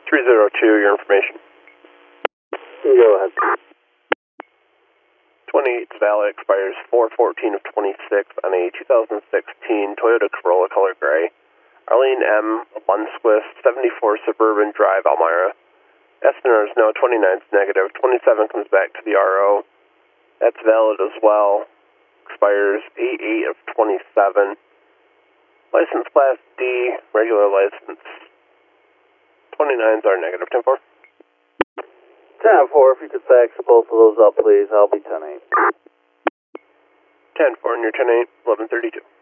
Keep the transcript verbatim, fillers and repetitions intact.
three zero two, your information. Go ahead. twenty-eight's valid, expires four fourteen of twenty-six on a two thousand sixteen Toyota Corolla color gray. Arlene M. Lundquist, seventy-four Suburban Drive, Elmira. Estimate is no, twenty-nine's negative, twenty-seven comes back to the R O. That's valid as well. Expires eight eight of twenty-seven. License class D, regular license. twenty-nines are negative. ten four. ten four, if you could fax both of those up, please. I'll be ten eight. ten four, and you're ten eight, eleven thirty-two.